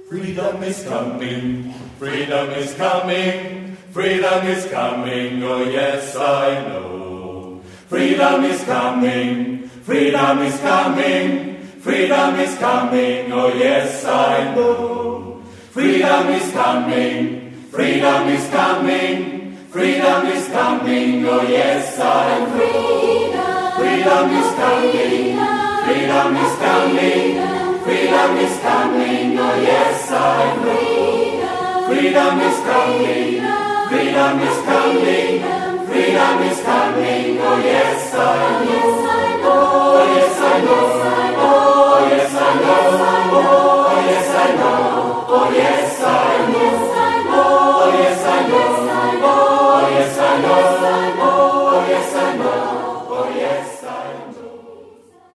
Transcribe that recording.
Freedom is coming, freedom is coming, freedom is coming, oh yes I know. Freedom is coming, freedom is coming, freedom is coming, oh yes I know. Freedom is coming, freedom is coming, freedom is coming, oh yes I know. Freedom is coming, freedom is coming. Freedom is coming, oh yes I know. Freedom is coming, freedom is coming, freedom is